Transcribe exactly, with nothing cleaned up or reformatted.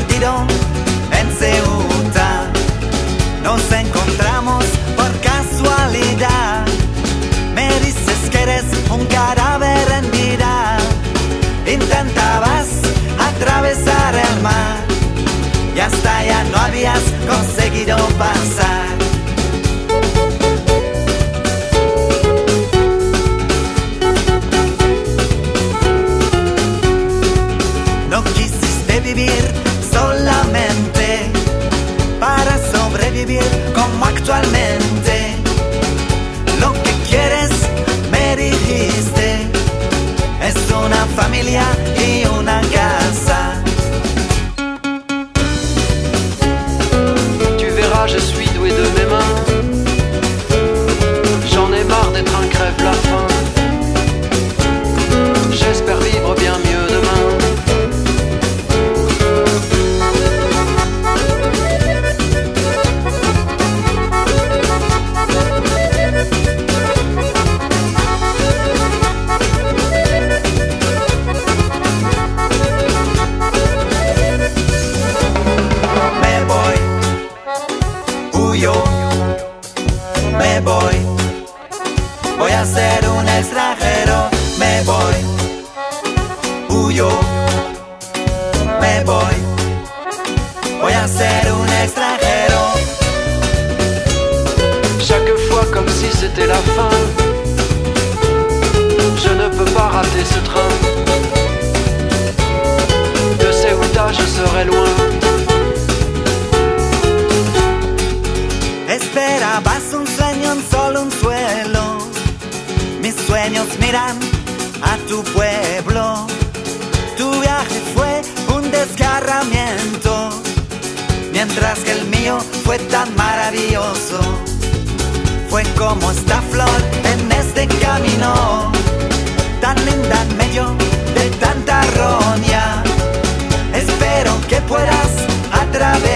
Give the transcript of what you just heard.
perdido en Ceuta. Nos encontramos por casualidad. Me dices que eres un cadáver en vida. Intentabas atravesar el mar y hasta ya no habías conseguido pasar. No quisiste vivir solamente para sobrevivir como actualmente. Lo que quieres, me dijiste, es una familia y una casa. Tu verras, je suis doué de mes mains. J'en ai marre d'être un crève-la-faim. J'espère vivre bien mieux demain. Me voy, voy a ser un extranjero. Me voy, huyo. Me voy, voy a ser un extranjero. Chaque fois comme si c'était la fin. Je ne peux pas rater ce train. De Ceuta je serai loin. Esperabas un sueño en solo un suelo. Mis sueños miran a tu pueblo. Tu viaje fue un desgarramiento, mientras que el mío fue tan maravilloso. Fue como esta flor en este camino, tan linda en medio de tanta roña. Espero que puedas atravesar